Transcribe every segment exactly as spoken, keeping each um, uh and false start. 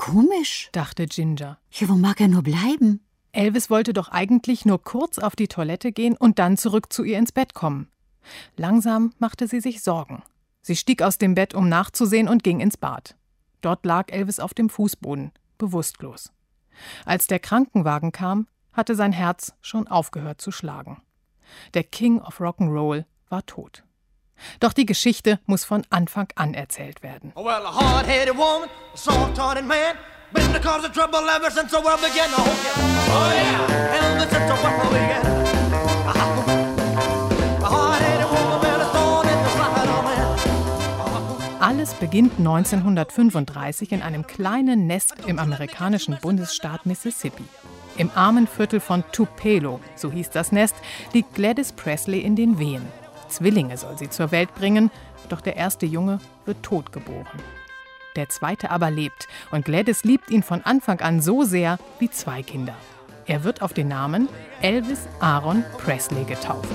Komisch, dachte Ginger. Ja, wo mag er nur bleiben? Elvis wollte doch eigentlich nur kurz auf die Toilette gehen und dann zurück zu ihr ins Bett kommen. Langsam machte sie sich Sorgen. Sie stieg aus dem Bett, um nachzusehen, und ging ins Bad. Dort lag Elvis auf dem Fußboden, bewusstlos. Als der Krankenwagen kam, hatte sein Herz schon aufgehört zu schlagen. Der King of Rock'n'Roll war tot. Doch die Geschichte muss von Anfang an erzählt werden. Oh, well, a hard-headed woman, a soft-hearted man, been the cause of trouble ever since the world began. Oh, yeah, oh, yeah. Ever since the world began. A hard-headed woman, well, a thorn in the side of man. Alles beginnt neunzehnhundertfünfunddreißig in einem kleinen Nest im amerikanischen Bundesstaat Mississippi. Im armen Viertel von Tupelo, so hieß das Nest, liegt Gladys Presley in den Wehen. Zwillinge soll sie zur Welt bringen, doch der erste Junge wird tot geboren. Der zweite aber lebt und Gladys liebt ihn von Anfang an so sehr wie zwei Kinder. Er wird auf den Namen Elvis Aaron Presley getauft.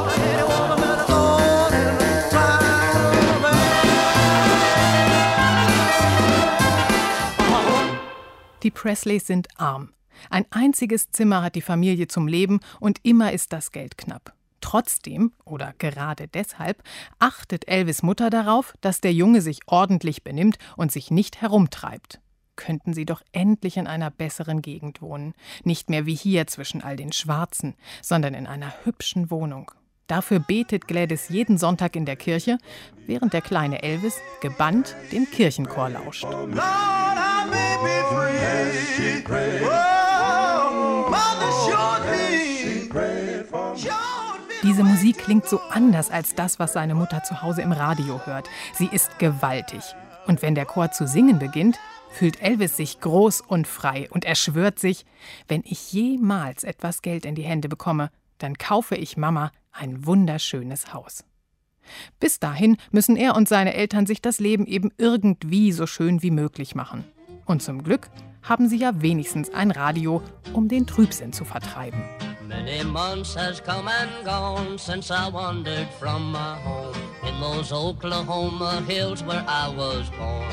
Die Presleys sind arm. Ein einziges Zimmer hat die Familie zum Leben und immer ist das Geld knapp. Trotzdem, oder gerade deshalb, achtet Elvis' Mutter darauf, dass der Junge sich ordentlich benimmt und sich nicht herumtreibt. Könnten sie doch endlich in einer besseren Gegend wohnen. Nicht mehr wie hier zwischen all den Schwarzen, sondern in einer hübschen Wohnung. Dafür betet Gladys jeden Sonntag in der Kirche, während der kleine Elvis gebannt dem Kirchenchor lauscht. Lord, I may be free. Oh, Mother showed me. Showed me. Diese Musik klingt so anders als das, was seine Mutter zu Hause im Radio hört. Sie ist gewaltig. Und wenn der Chor zu singen beginnt, fühlt Elvis sich groß und frei und er schwört sich, wenn ich jemals etwas Geld in die Hände bekomme, dann kaufe ich Mama ein wunderschönes Haus. Bis dahin müssen er und seine Eltern sich das Leben eben irgendwie so schön wie möglich machen. Und zum Glück haben sie ja wenigstens ein Radio, um den Trübsinn zu vertreiben. Many months has come and gone since I wandered from my home in those Oklahoma hills where I was born.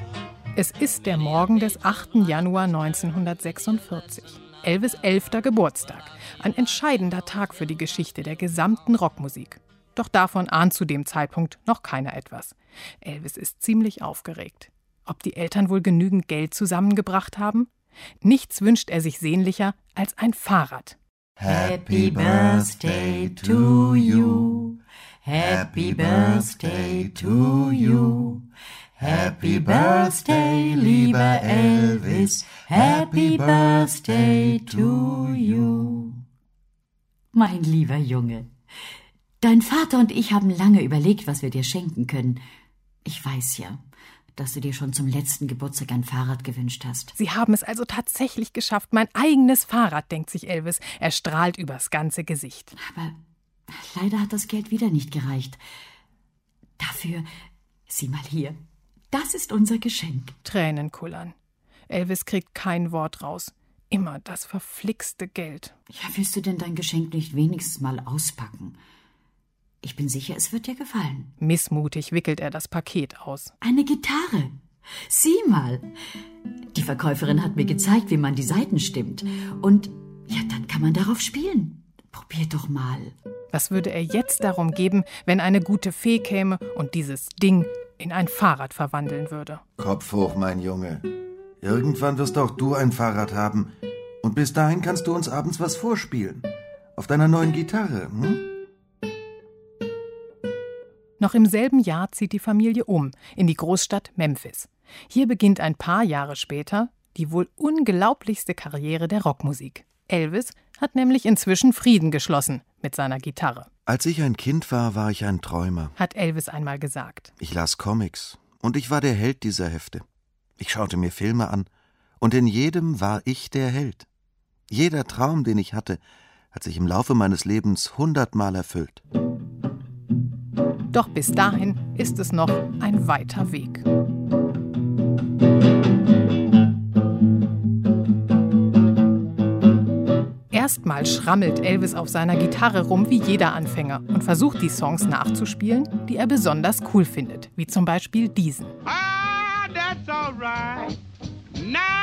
Es ist der Morgen des achten Januar neunzehnhundertsechsundvierzig. Elvis' elfter Geburtstag. Ein entscheidender Tag für die Geschichte der gesamten Rockmusik. Doch davon ahnt zu dem Zeitpunkt noch keiner etwas. Elvis ist ziemlich aufgeregt. Ob die Eltern wohl genügend Geld zusammengebracht haben? Nichts wünscht er sich sehnlicher als ein Fahrrad. Happy birthday to you. Happy birthday to you. Happy birthday, lieber Elvis. Happy birthday to you. Mein lieber Junge, dein Vater und ich haben lange überlegt, was wir dir schenken können. Ich weiß ja, dass du dir schon zum letzten Geburtstag ein Fahrrad gewünscht hast. Sie haben es also tatsächlich geschafft. Mein eigenes Fahrrad, denkt sich Elvis. Er strahlt übers ganze Gesicht. Aber leider hat das Geld wieder nicht gereicht. Dafür, sieh mal hier, das ist unser Geschenk. Tränen kullern. Elvis kriegt kein Wort raus. Immer das verflixte Geld. Ja, willst du denn dein Geschenk nicht wenigstens mal auspacken? Ich bin sicher, es wird dir gefallen. Missmutig wickelt er das Paket aus. Eine Gitarre. Sieh mal. Die Verkäuferin hat mir gezeigt, wie man die Saiten stimmt. Und ja, dann kann man darauf spielen. Probier doch mal. Was würde er jetzt darum geben, wenn eine gute Fee käme und dieses Ding in ein Fahrrad verwandeln würde? Kopf hoch, mein Junge. Irgendwann wirst auch du ein Fahrrad haben. Und bis dahin kannst du uns abends was vorspielen. Auf deiner neuen Gitarre, hm? Noch im selben Jahr zieht die Familie um, in die Großstadt Memphis. Hier beginnt ein paar Jahre später die wohl unglaublichste Karriere der Rockmusik. Elvis hat nämlich inzwischen Frieden geschlossen mit seiner Gitarre. Als ich ein Kind war, war ich ein Träumer, hat Elvis einmal gesagt. Ich las Comics und ich war der Held dieser Hefte. Ich schaute mir Filme an und in jedem war ich der Held. Jeder Traum, den ich hatte, hat sich im Laufe meines Lebens hundertmal erfüllt. Doch bis dahin ist es noch ein weiter Weg. Erstmal schrammelt Elvis auf seiner Gitarre rum wie jeder Anfänger und versucht die Songs nachzuspielen, die er besonders cool findet, wie zum Beispiel diesen. Ah, that's all right. Now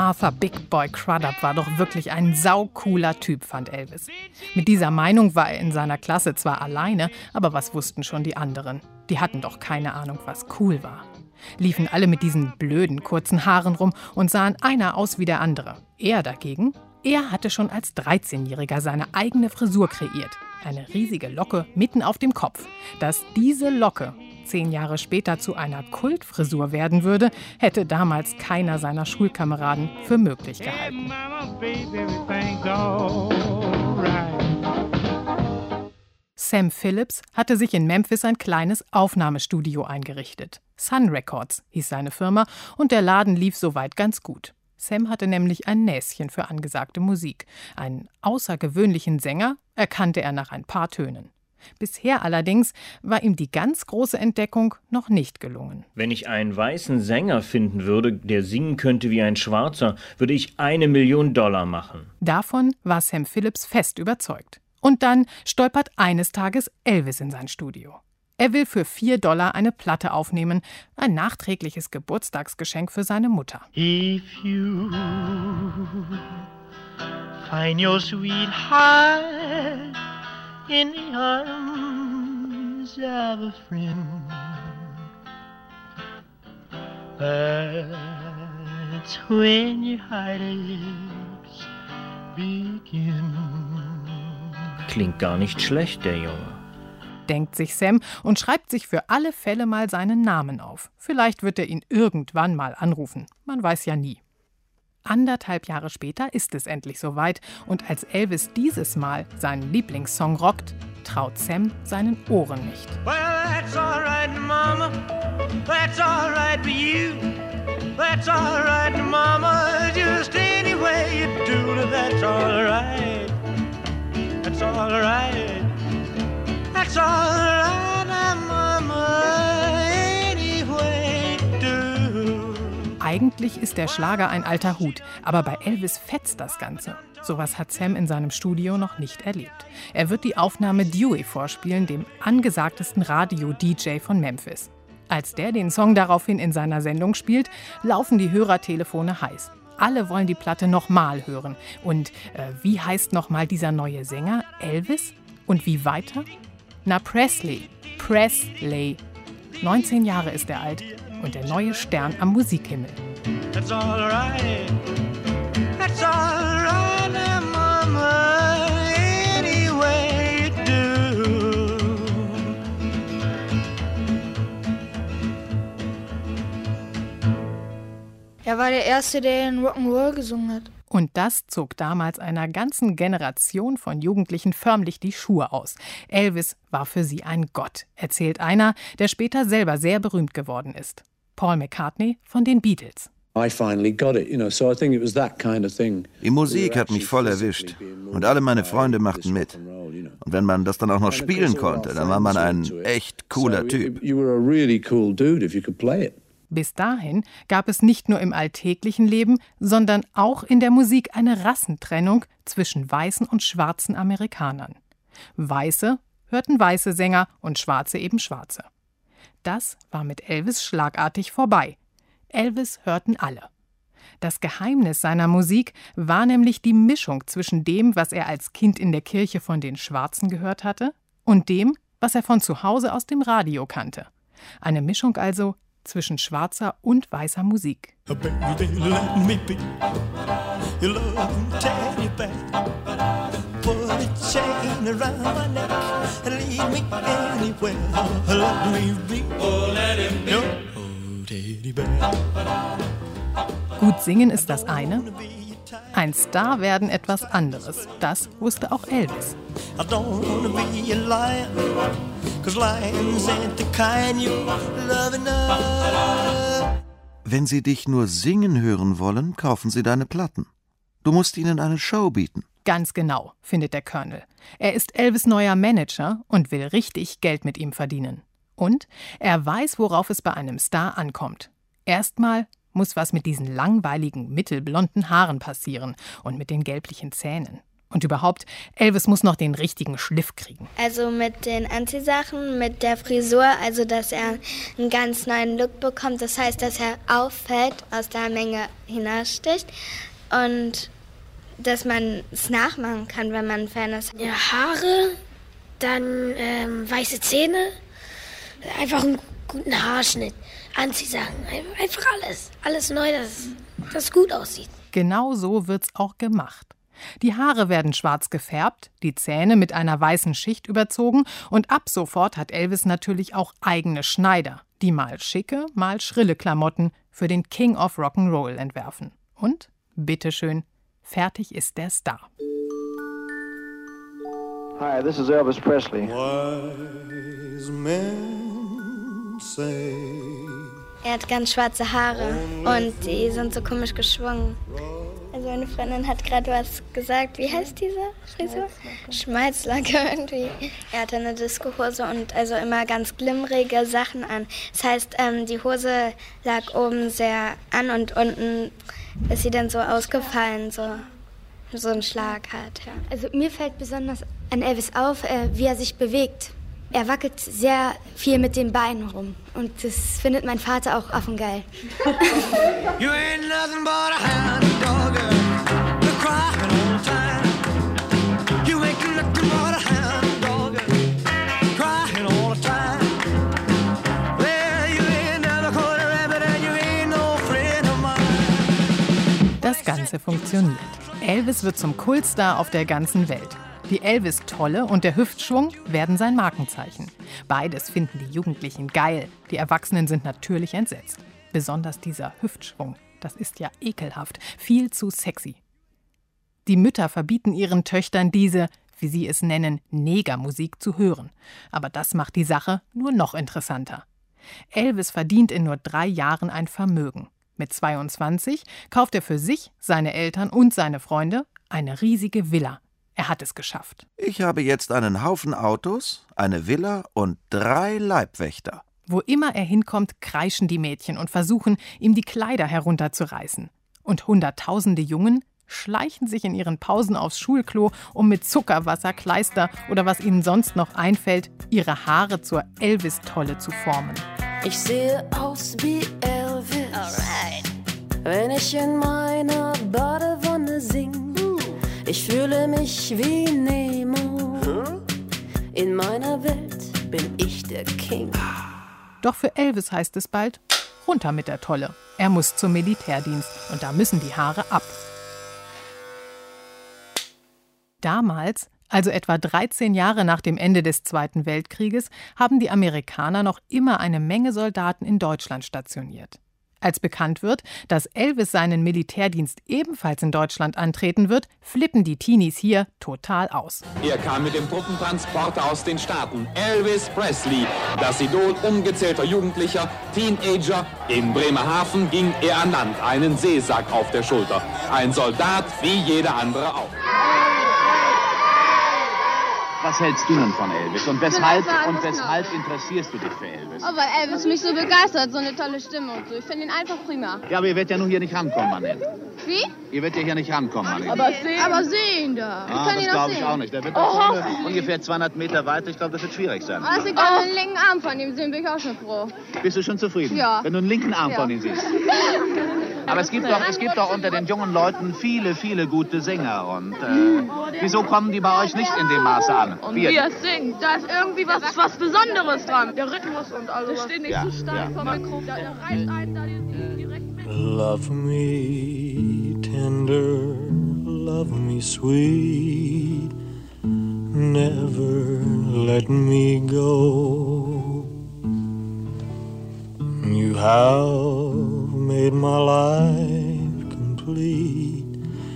Arthur Big Boy Crudup war doch wirklich ein saucooler Typ, fand Elvis. Mit dieser Meinung war er in seiner Klasse zwar alleine, aber was wussten schon die anderen? Die hatten doch keine Ahnung, was cool war. Liefen alle mit diesen blöden, kurzen Haaren rum und sahen einer aus wie der andere. Er dagegen, er hatte schon als dreizehnjähriger seine eigene Frisur kreiert. Eine riesige Locke mitten auf dem Kopf. Dass diese Locke zehn Jahre später zu einer Kultfrisur werden würde, hätte damals keiner seiner Schulkameraden für möglich gehalten. Sam Phillips hatte sich in Memphis ein kleines Aufnahmestudio eingerichtet. Sun Records hieß seine Firma und der Laden lief soweit ganz gut. Sam hatte nämlich ein Näschen für angesagte Musik. Einen außergewöhnlichen Sänger erkannte er nach ein paar Tönen. Bisher allerdings war ihm die ganz große Entdeckung noch nicht gelungen. Wenn ich einen weißen Sänger finden würde, der singen könnte wie ein Schwarzer, würde ich eine Million Dollar machen. Davon war Sam Phillips fest überzeugt. Und dann stolpert eines Tages Elvis in sein Studio. Er will für vier Dollar eine Platte aufnehmen, ein nachträgliches Geburtstagsgeschenk für seine Mutter. If you find your sweetheart in the arms of a friend, that's when your heart aches begin. Klingt gar nicht schlecht, der Junge. Denkt sich Sam und schreibt sich für alle Fälle mal seinen Namen auf. Vielleicht wird er ihn irgendwann mal anrufen. Man weiß ja nie. Anderthalb Jahre später ist es endlich soweit und als Elvis dieses Mal seinen Lieblingssong rockt, traut Sam seinen Ohren nicht. Well, that's all right, Mama. That's all right for you. That's all right, Mama. Just any way you do it, that's all right. That's all right. That's all right, Mama. Any way you do. Eigentlich ist der Schlager ein alter Hut, aber bei Elvis fetzt das Ganze. Sowas hat Sam in seinem Studio noch nicht erlebt. Er wird die Aufnahme Dewey vorspielen, dem angesagtesten Radio-D J von Memphis. Als der den Song daraufhin in seiner Sendung spielt, laufen die Hörertelefone heiß. Alle wollen die Platte nochmal hören. Und äh, wie heißt nochmal dieser neue Sänger? Elvis? Und wie weiter? Na, Presley. Presley. neunzehn Jahre ist er alt und der neue Stern am Musikhimmel. That's all right. That's all right, Mama. Any way you do. Er war der Erste, der in Rock'n'Roll gesungen hat. Und das zog damals einer ganzen Generation von Jugendlichen förmlich die Schuhe aus. Elvis war für sie ein Gott, erzählt einer, der später selber sehr berühmt geworden ist. Paul McCartney von den Beatles. Die Musik hat mich voll erwischt und alle meine Freunde machten mit. Und wenn man das dann auch noch spielen konnte, dann war man ein echt cooler Typ. Bis dahin gab es nicht nur im alltäglichen Leben, sondern auch in der Musik eine Rassentrennung zwischen weißen und schwarzen Amerikanern. Weiße hörten weiße Sänger und Schwarze eben Schwarze. Das war mit Elvis schlagartig vorbei. Elvis hörten alle. Das Geheimnis seiner Musik war nämlich die Mischung zwischen dem, was er als Kind in der Kirche von den Schwarzen gehört hatte, und dem, was er von zu Hause aus dem Radio kannte. Eine Mischung also zwischen schwarzer und weißer Musik. Gut singen ist das eine, ein Star werden etwas anderes. Das wusste auch Elvis. Wenn sie dich nur singen hören wollen, kaufen sie deine Platten. Du musst ihnen eine Show bieten. Ganz genau, findet der Colonel. Er ist Elvis' neuer Manager und will richtig Geld mit ihm verdienen. Und er weiß, worauf es bei einem Star ankommt. Erstmal muss was mit diesen langweiligen, mittelblonden Haaren passieren und mit den gelblichen Zähnen. Und überhaupt, Elvis muss noch den richtigen Schliff kriegen. Also mit den Anziehsachen, mit der Frisur, also dass er einen ganz neuen Look bekommt. Das heißt, dass er auffällt, aus der Menge hinaussticht und dass man es nachmachen kann, wenn man ein Fan ist. Ja, Haare, dann ähm, weiße Zähne, einfach einen guten Haarschnitt, Anziehsachen, einfach alles. Alles neu, dass das gut aussieht. Genau so wird's auch gemacht. Die Haare werden schwarz gefärbt, die Zähne mit einer weißen Schicht überzogen und ab sofort hat Elvis natürlich auch eigene Schneider, die mal schicke, mal schrille Klamotten für den King of Rock'n'Roll entwerfen. Und, bitteschön, fertig ist der Star. Hi, this is Elvis Presley. Wise men say. Er hat ganz schwarze Haare und die sind so komisch geschwungen. Also meine Freundin hat gerade was gesagt. Wie heißt diese Frisur? Schmalzlacke irgendwie. Er hatte eine Discohose und also immer ganz glimmerige Sachen an. Das heißt, ähm, die Hose lag oben sehr an und unten ist sie dann so ausgefallen, so, so ein Schlag hat. Ja. Also mir fällt besonders an Elvis auf, äh, wie er sich bewegt. Er wackelt sehr viel mit den Beinen rum und das findet mein Vater auch affengeil. You ain't nothing but a hound dog, you're crying all the time. You ain't nothing but a hound dog, crying all the time. Well, you ain't never caught a rabbit and you ain't no friend of mine. Das Ganze funktioniert. Elvis wird zum Kultstar auf der ganzen Welt. Die Elvis-Tolle und der Hüftschwung werden sein Markenzeichen. Beides finden die Jugendlichen geil. Die Erwachsenen sind natürlich entsetzt. Besonders dieser Hüftschwung. Das ist ja ekelhaft. Viel zu sexy. Die Mütter verbieten ihren Töchtern diese, wie sie es nennen, Negermusik zu hören. Aber das macht die Sache nur noch interessanter. Elvis verdient in nur drei Jahren ein Vermögen. Mit zweiundzwanzig kauft er für sich, seine Eltern und seine Freunde eine riesige Villa. Er hat es geschafft. Ich habe jetzt einen Haufen Autos, eine Villa und drei Leibwächter. Wo immer er hinkommt, kreischen die Mädchen und versuchen, ihm die Kleider herunterzureißen. Und hunderttausende Jungen schleichen sich in ihren Pausen aufs Schulklo, um mit Zuckerwasser, Kleister oder was ihnen sonst noch einfällt, ihre Haare zur Elvis-Tolle zu formen. Ich sehe aus wie Elvis, alright, wenn ich in meiner Badewanne sing. Ich fühle mich wie Nemo. In meiner Welt bin ich der King. Doch für Elvis heißt es bald, runter mit der Tolle. Er muss zum Militärdienst und da müssen die Haare ab. Damals, also etwa dreizehn Jahre nach dem Ende des Zweiten Weltkrieges, haben die Amerikaner noch immer eine Menge Soldaten in Deutschland stationiert. Als bekannt wird, dass Elvis seinen Militärdienst ebenfalls in Deutschland antreten wird, flippen die Teenies hier total aus. Er kam mit dem Truppentransporter aus den Staaten. Elvis Presley, das Idol ungezählter Jugendlicher, Teenager. In Bremerhaven ging er an Land, einen Seesack auf der Schulter. Ein Soldat wie jeder andere auch. Was hältst du nun von Elvis und weshalb, und weshalb interessierst du dich für Elvis? Oh, weil Elvis mich so begeistert, so eine tolle Stimme und so. Ich finde ihn einfach prima. Ja, aber ihr werdet ja nun hier nicht rankommen an ihn. Wie? Ihr werdet ja hier nicht rankommen an ihn. Aber sehen, aber sehen da. Ah, das glaube ich auch nicht. Der wird oh. ungefähr zweihundert Meter weiter. Ich glaube, das wird schwierig sein. Oh, das liegt an den linken Arm von ihm sehen, bin ich auch schon froh. Bist du schon zufrieden? Ja. Wenn du einen linken Arm ja. von ihm siehst. Aber es gibt, doch, es gibt doch unter den jungen Leuten viele, viele gute Sänger. Und äh, wieso kommen die bei euch nicht in dem Maße an? Und wie er singt, da ist irgendwie was, was Besonderes dran. Der Rhythmus und alles. Das steht nicht ja, so stark ja. vom Mikro. Da reißt einen da direkt mit. Love me tender, love me sweet, never let me go. You have made my life complete,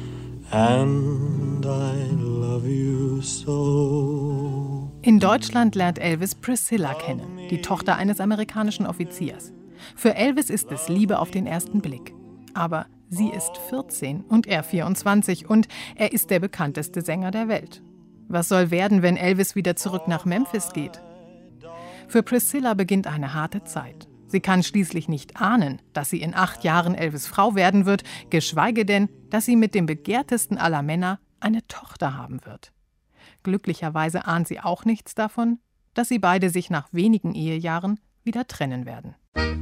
and I love you so. In Deutschland lernt Elvis Priscilla kennen, die Tochter eines amerikanischen Offiziers. Für Elvis ist es Liebe auf den ersten Blick. Aber sie ist vierzehn und er vierundzwanzig und er ist der bekannteste Sänger der Welt. Was soll werden, wenn Elvis wieder zurück nach Memphis geht? Für Priscilla beginnt eine harte Zeit. Sie kann schließlich nicht ahnen, dass sie in acht Jahren Elvis Frau werden wird, geschweige denn, dass sie mit dem begehrtesten aller Männer eine Tochter haben wird. Glücklicherweise ahnt sie auch nichts davon, dass sie beide sich nach wenigen Ehejahren wieder trennen werden.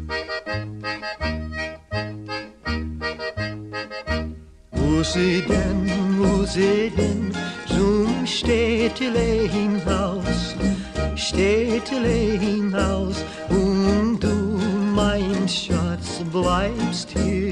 Wo sie denn, wo sie denn zum Städtele hinaus, Städtele hinaus, und du, mein Schatz, bleibst hier.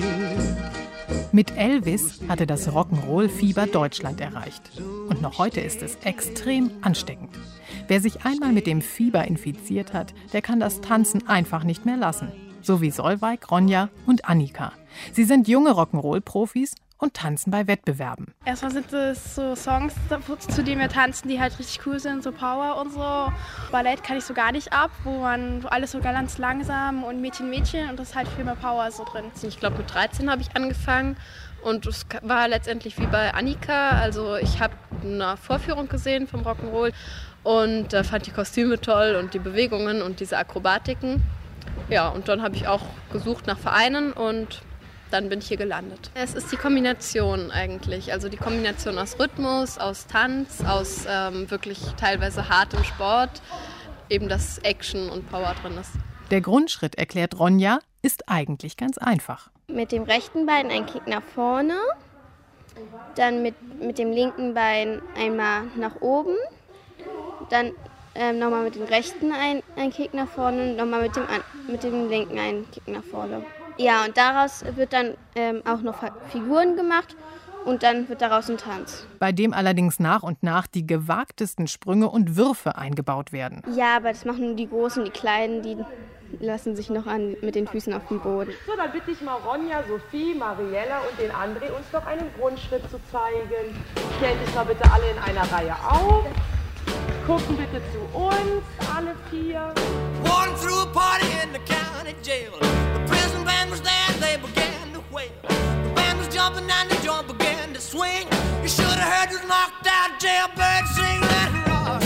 Mit Elvis hatte das Rock'n'Roll-Fieber Deutschland erreicht. Und noch heute ist es extrem ansteckend. Wer sich einmal mit dem Fieber infiziert hat, der kann das Tanzen einfach nicht mehr lassen. So wie Solveig, Ronja und Annika. Sie sind junge Rock'n'Roll-Profis und tanzen bei Wettbewerben. Erstmal sind es so Songs, zu denen wir tanzen, die halt richtig cool sind, so Power und so. Ballett kann ich so gar nicht ab, wo man wo alles so ganz langsam und Mädchen, Mädchen und das ist halt viel mehr Power so drin. Ich glaube, mit dreizehn habe ich angefangen und es war letztendlich wie bei Annika. Also ich habe eine Vorführung gesehen vom Rock'n'Roll und äh, fand die Kostüme toll und die Bewegungen und diese Akrobatiken. Ja, und dann habe ich auch gesucht nach Vereinen und dann bin ich hier gelandet. Es ist die Kombination eigentlich, also die Kombination aus Rhythmus, aus Tanz, aus ähm, wirklich teilweise hartem Sport, eben dass Action und Power drin ist. Der Grundschritt, erklärt Ronja, ist eigentlich ganz einfach. Mit dem rechten Bein ein Kick nach vorne, dann mit, mit dem linken Bein einmal nach oben, dann ähm, nochmal mit dem rechten ein, ein Kick nach vorne und nochmal mit dem, mit dem linken einen Kick nach vorne. Ja, und daraus wird dann ähm, auch noch Figuren gemacht und dann wird daraus ein Tanz. Bei dem allerdings nach und nach die gewagtesten Sprünge und Würfe eingebaut werden. Ja, aber das machen nur die Großen, die Kleinen, die lassen sich noch an, mit den Füßen auf dem Boden. So, dann bitte ich mal Ronja, Sophie, Mariella und den André, uns noch einen Grundschritt zu zeigen. Stellt sich mal bitte alle in einer Reihe auf. Gucken bitte zu uns, alle vier. Walking through a party in the county jail. The prison band was there and they began to wail. The band was jumping and the joint began to swing. You should have heard this knocked out jailbird sing. Let it rock.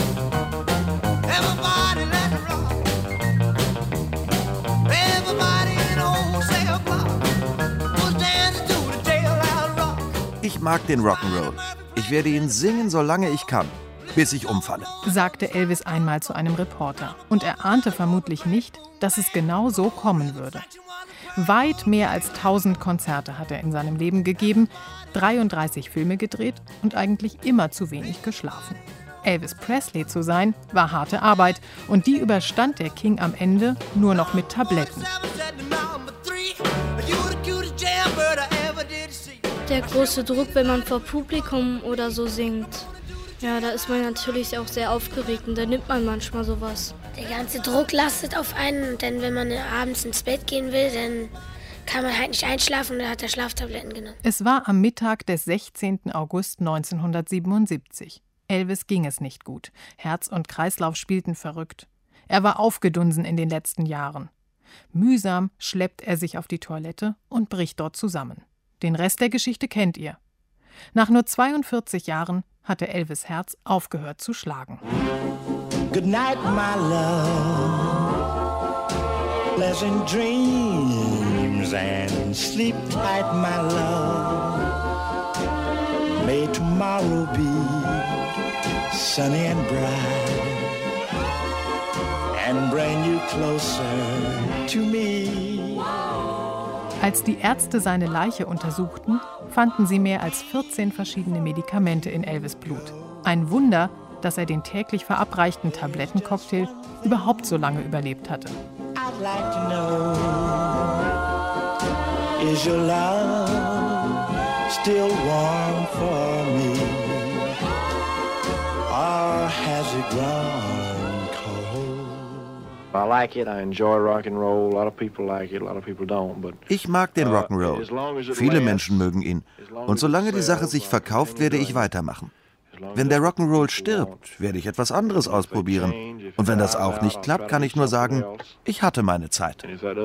Everybody let it rock. Everybody in the whole cell block was dancing to the jailhouse rock. Ich mag den Rock'n'Roll. Ich werde ihn singen, solange ich kann. Bis ich umfalle, sagte Elvis einmal zu einem Reporter. Und er ahnte vermutlich nicht, dass es genau so kommen würde. Weit mehr als tausend Konzerte hat er in seinem Leben gegeben, dreiunddreißig Filme gedreht und eigentlich immer zu wenig geschlafen. Elvis Presley zu sein, war harte Arbeit und die überstand der King am Ende nur noch mit Tabletten. Der große Druck, wenn man vor Publikum oder so singt. Ja, da ist man natürlich auch sehr aufgeregt und da nimmt man manchmal sowas. Der ganze Druck lastet auf einen, denn wenn man abends ins Bett gehen will, dann kann man halt nicht einschlafen und dann hat er Schlaftabletten genommen. Es war am Mittag des sechzehnten August neunzehnhundertsiebenundsiebzig. Elvis ging es nicht gut. Herz und Kreislauf spielten verrückt. Er war aufgedunsen in den letzten Jahren. Mühsam schleppt er sich auf die Toilette und bricht dort zusammen. Den Rest der Geschichte kennt ihr. Nach nur zweiundvierzig Jahren hatte Elvis' Herz aufgehört zu schlagen. Good night, my love. Pleasant dreams and sleep tight, my love. May tomorrow be sunny and bright and bring you closer to me. Als die Ärzte seine Leiche untersuchten, fanden sie mehr als vierzehn verschiedene Medikamente in Elvis' Blut. Ein Wunder, dass er den täglich verabreichten Tablettencocktail überhaupt so lange überlebt hatte. I'd like to know, is your love still warm for me? Or has it grown cold? I like it, I enjoy rock and roll. A lot of people like it, a lot of people don't. But ich mag den Rock'n'Roll. Viele Menschen mögen ihn. Und solange die Sache sich verkauft, werde ich weitermachen. Wenn der Rock'n'Roll stirbt, werde ich etwas anderes ausprobieren. Und wenn das auch nicht klappt, kann ich nur sagen, ich hatte meine Zeit.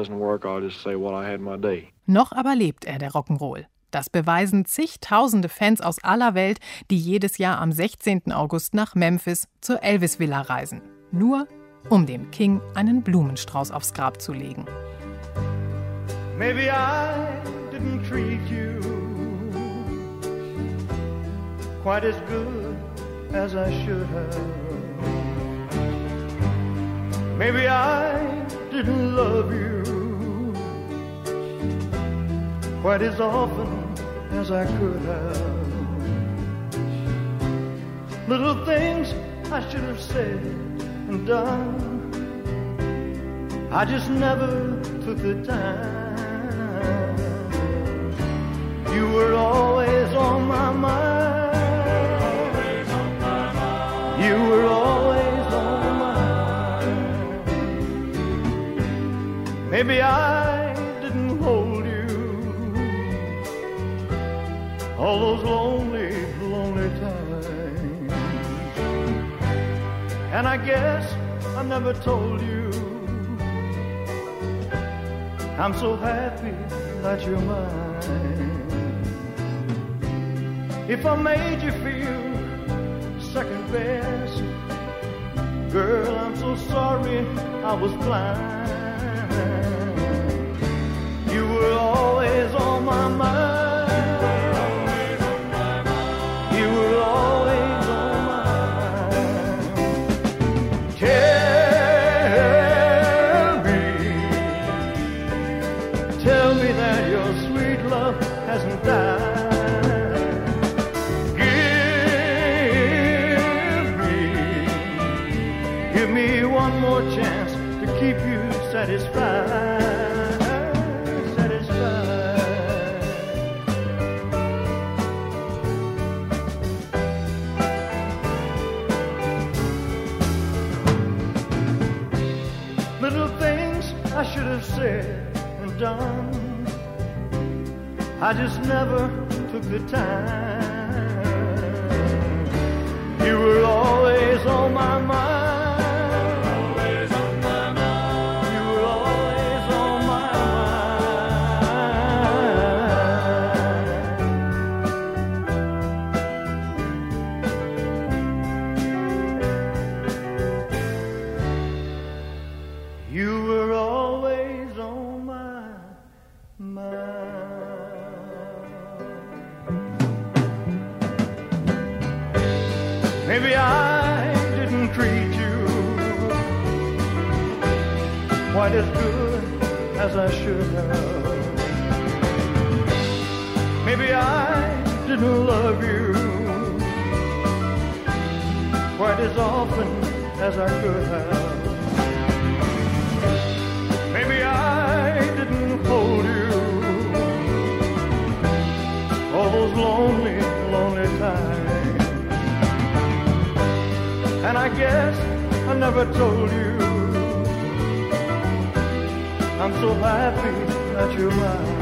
Noch aber lebt er, der Rock'n'Roll. Das beweisen zigtausende Fans aus aller Welt, die jedes Jahr am sechzehnten August nach Memphis zur Elvis-Villa reisen. Nur um dem King einen Blumenstrauß aufs Grab zu legen. Maybe I didn't treat you quite as good as I should have. Maybe I didn't love you quite as often as I could have. Little things I should have said and done, I just never took the time. You were always on my mind. You were always on my mind. Maybe I didn't hold you all those lonely, lonely times. And I guess I never told you I'm so happy that you're mine. If I made you feel second best, girl, I'm so sorry I was blind. You were always on my mind. You were always on my mind. Tell me, tell me that your sweet love hasn't died. Give me one more chance to keep you satisfied, satisfied. Little things I should have said and done, I just never took the time. You were always on my mind. Maybe I didn't treat you quite as good as I should have. Maybe I didn't love you quite as often as I could have. Maybe I didn't hold you all those lonely, lonely times. And I guess I never told you I'm so happy that you're mine.